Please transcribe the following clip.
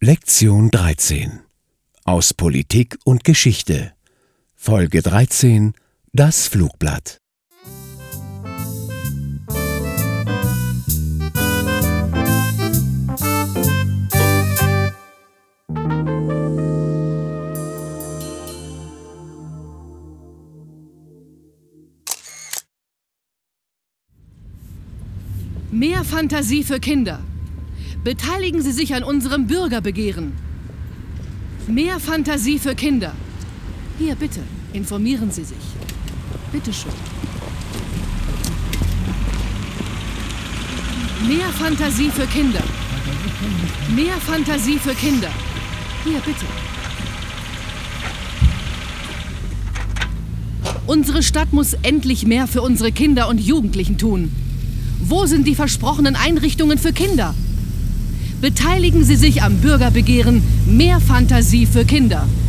Lektion 13 aus Politik und Geschichte. Folge 13: Das Flugblatt. Mehr Fantasie für Kinder. Beteiligen Sie sich an unserem Bürgerbegehren. Mehr Fantasie für Kinder. Hier, bitte, informieren Sie sich. Bitte schön. Mehr Fantasie für Kinder. Mehr Fantasie für Kinder. Hier, bitte. Unsere Stadt muss endlich mehr für unsere Kinder und Jugendlichen tun. Wo sind die versprochenen Einrichtungen für Kinder? Beteiligen Sie sich am Bürgerbegehren Mehr Fantasie für Kinder.